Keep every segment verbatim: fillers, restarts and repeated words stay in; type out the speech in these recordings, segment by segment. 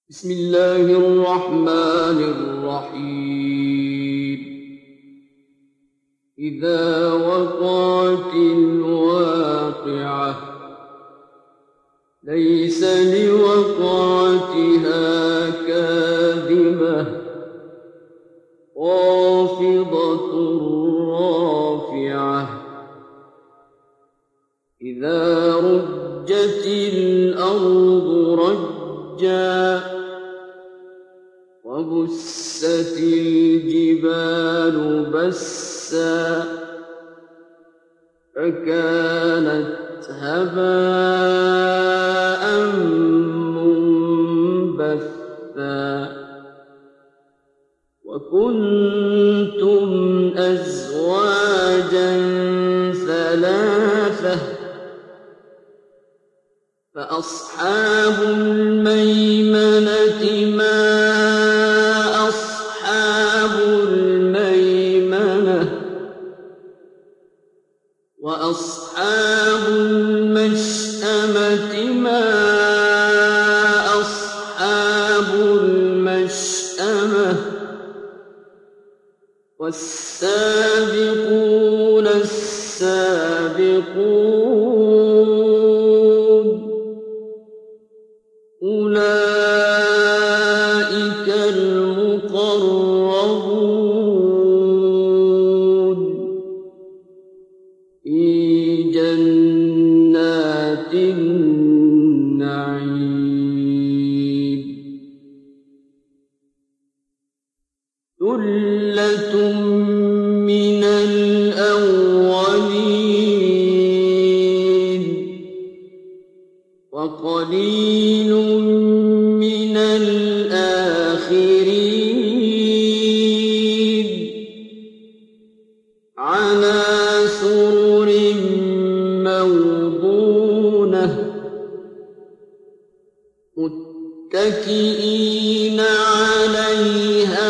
بسم الله الرحمن الرحيم إذا وقعت الواقعة ليس لوقعتها كاذبة خافضة رافعة إذا رجت الأرض رجا وبست الجبال بسا فكانت هباء منبثا وكنتم أزواجا ثلاثة فأصحاب الميمنة ما أصحاب الميمنة وأصحاب المشأمة ما أصحاب المشأمة والسابقون السابقون أولئك المقربون في جنات النعيم ثلة من الأولين وقليل من الآخرين على سرر موضونة متكئين عليها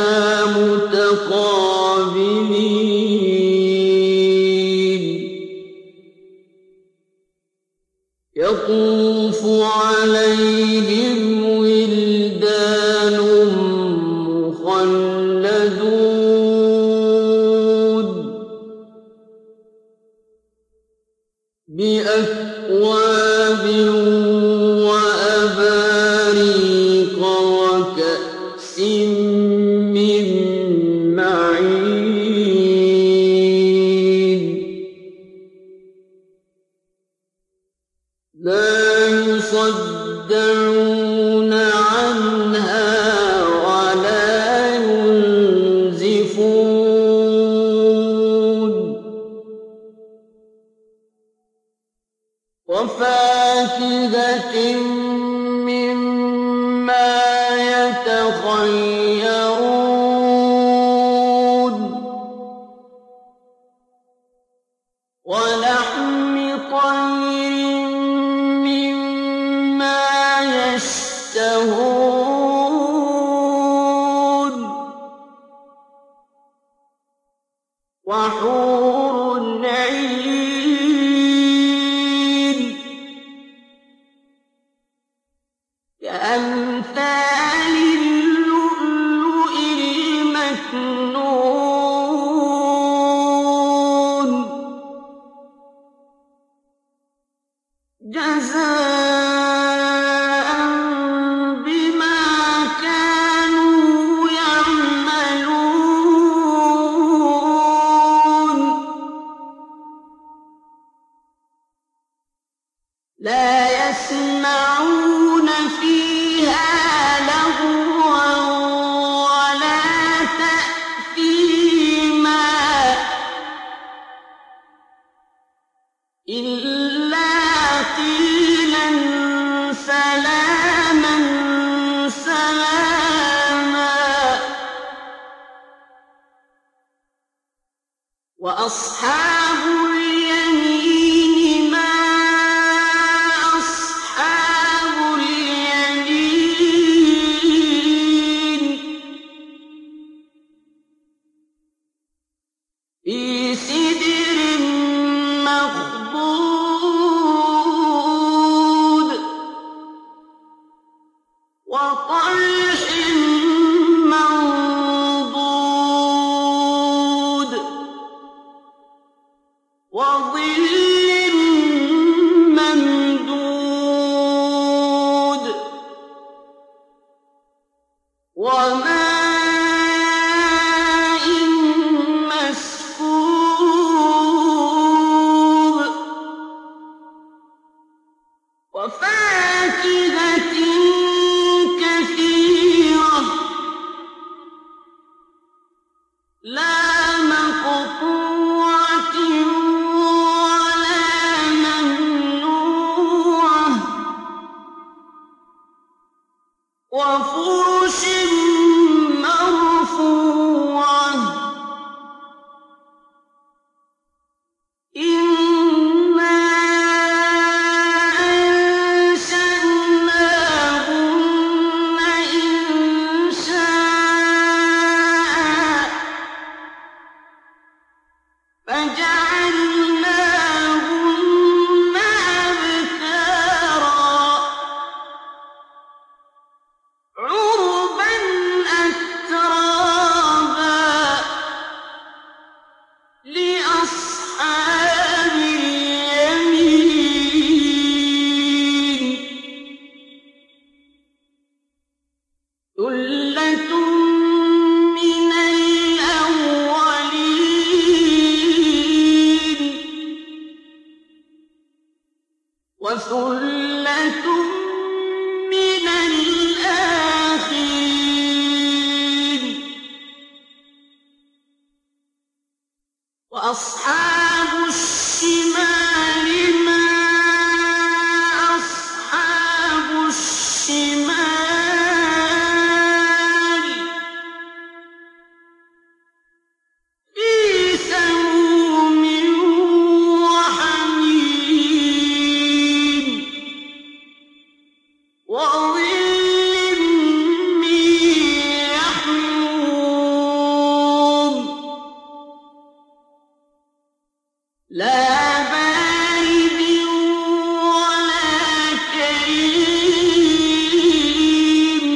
متقابلين يطوف عليهم ولدان مخلدون بأكواب وأباريق وكأس من معين لا يصدعون عنها ولا ينزفون وفاكهة مما يتخيرون ولحم طير مما يشتهون وحور عين كأمثال اللؤلؤ المكنون جزاء بما كانوا يعملون لا يسمعون فيها وطلح منضود وظل ممدود وماء مسكوب وفاكهة كثيرة لا مقطوعة ولا ممنوعة وفرش مرفوعة إنا أنشأناهن إنشاء فجعلناهن أبكارا عربا أترابا لأصحاب اليمين ثلة من الأولين وثلة من الآخرين وأصحاب الشمال ما أصحاب الشمال في سموم وحميم وظل من يحموم لا بارد ولا كريم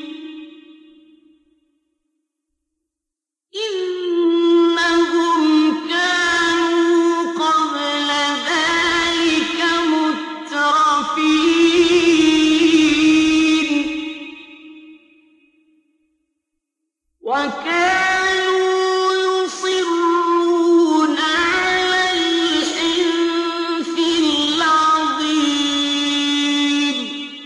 إنهم كانوا قبل ذلك مترفين وكانوا يصرون على الحنث العظيم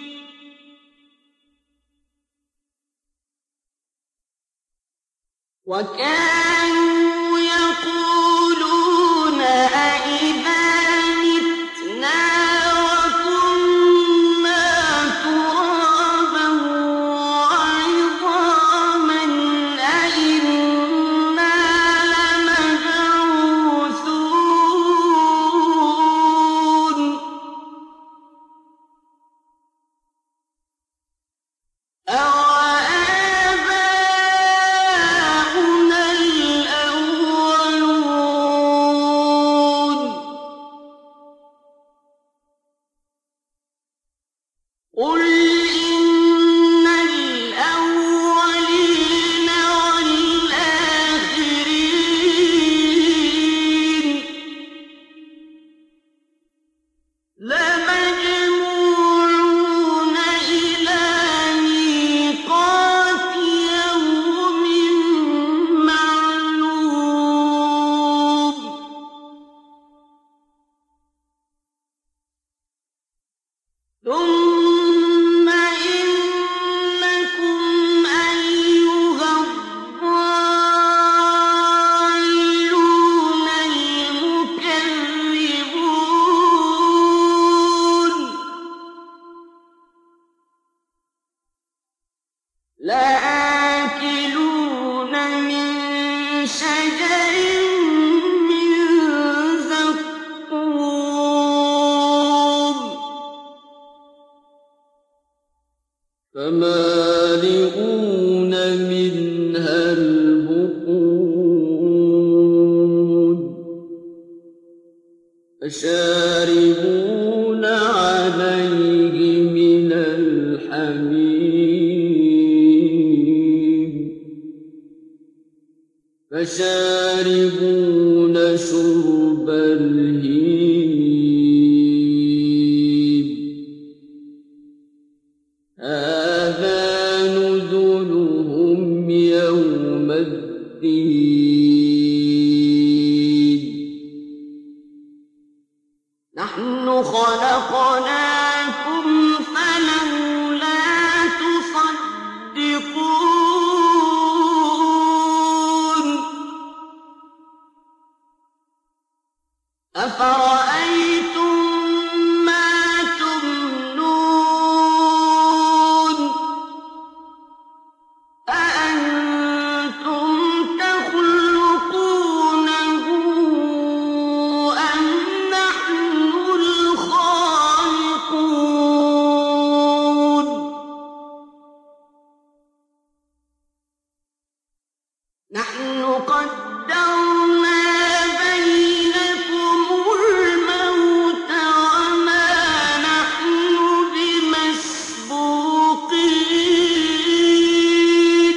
وكانوا يقولون أئذا متنا وكنا ترابا وعظاما أئنا لمبعوثون أوآباؤنا الأولون قل إن الأولين والآخرين لمجموعون إلى ميقات يوم معلوم ثم إنكم أيها الضالون المكذبون لآكلون من شجر من زقوم فمالئون منها البطون فشاربون عليه من الحميم فشاربون شرب الهيم هذا نزلهم يوم الدين نحن خلقناكم فلولا تصدقون أفرأيتم ما تمنون أأنتم تخلقونه أم نحن الخالقون نحن قدرنا بينكم الموت وما نحن بمسبوقين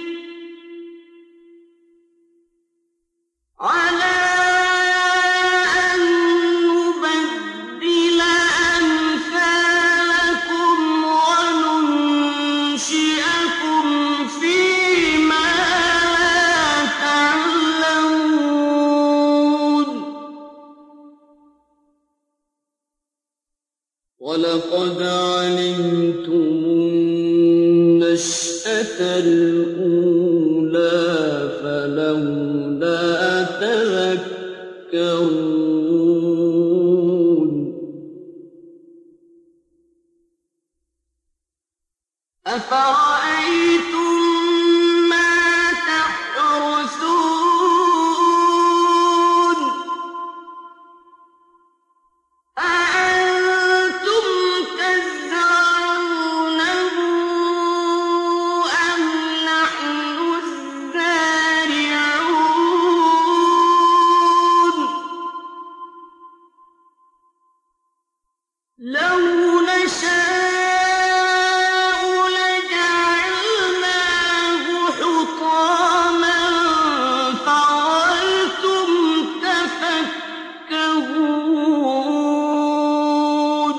على أن نبدل أمثالكم وننشئكم فيما لا تعلمون ولقد علمتم النشأة الأولى فلولا تذكرون أفرأيتم ما تحرثون أأنتم تزرعونه أم نحن الزارعون لو نشاء لجعلناه حطاما فظلتم تفكهون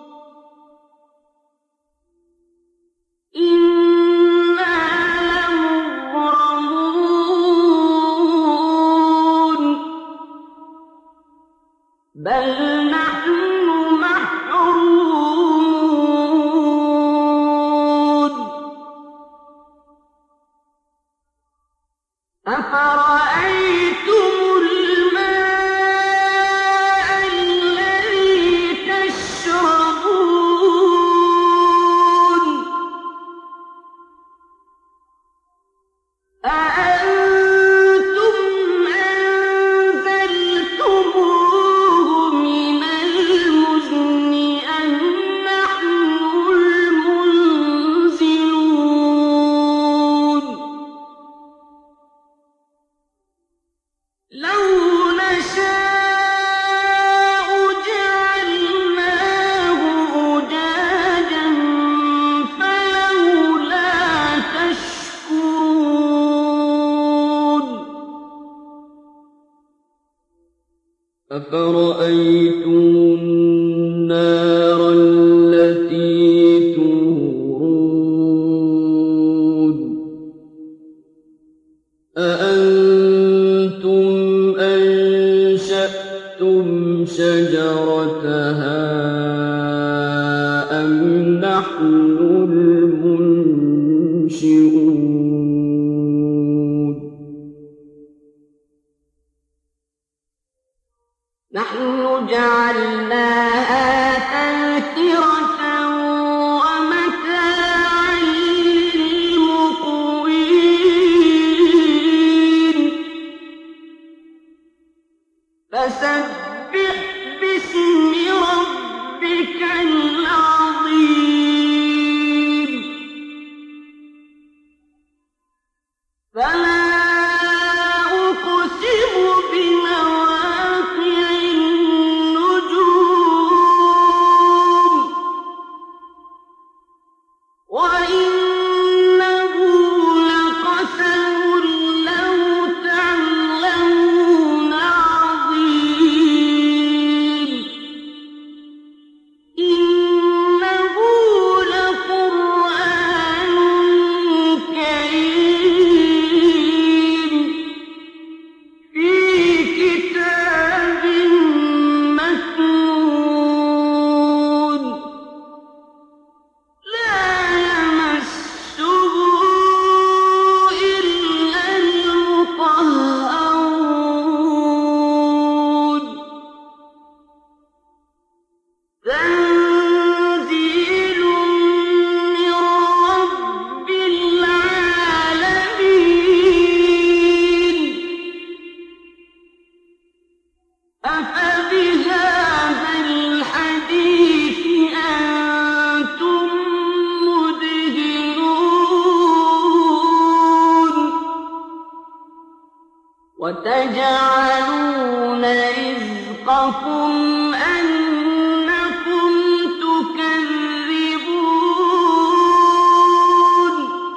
إنا لمغرمون بل نحن محرومون أفرأيتم الماء الذي تشربون أأنتم أنزلتموه من المزن أم نحن المنزلون لو نشاء جعلناه أجاجا فلولا تشكرون أفرأيتم النار التي تورون أأنتم أنشأتم شجرتها أم نحن المنشئون نحن جعلناها تذكرة ومتاعا للمقوين وتجعلون رزقكم أنكم تكذبون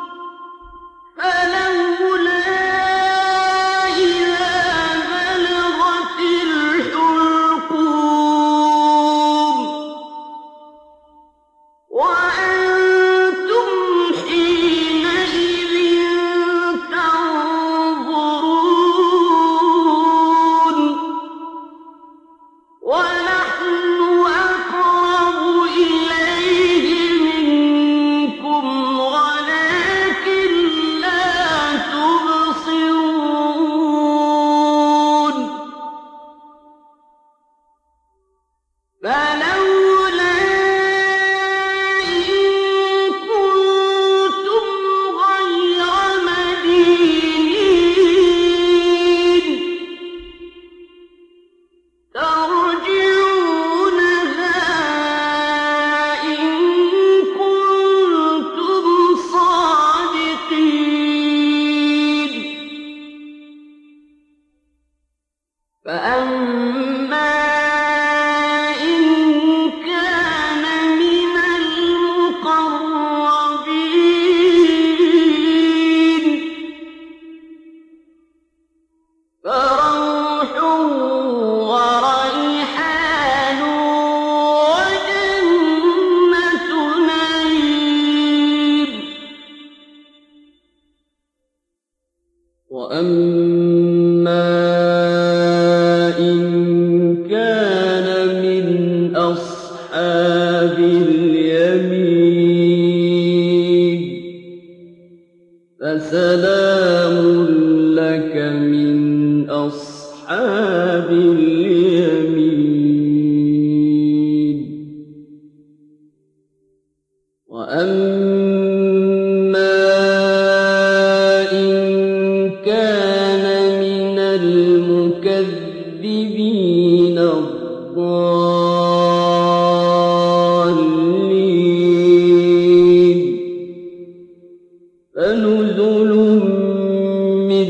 فلولا إذا بلغت الحلقوم وأنتم حينئذ تنظرون ونحن أقرب إليه منكم ولكن لا تبصرون فلولا إن كنتم غير مدينين ترجعونها إن كنتم صادقين فأما إن كان من المقربين فروح وريحان وجنة نعيم وأما إن كان من أصحاب اليمين فسلام لك من أصحاب اليمين وأما إن كان من المكذبين الضالين فنزل من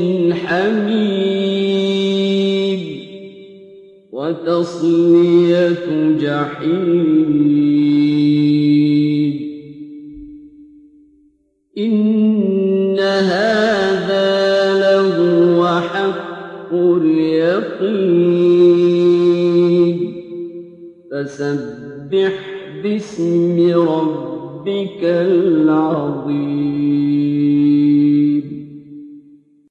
حميم وتصلية جحيم إن هذا لهو حق اليقين فسبح باسم ربك العظيم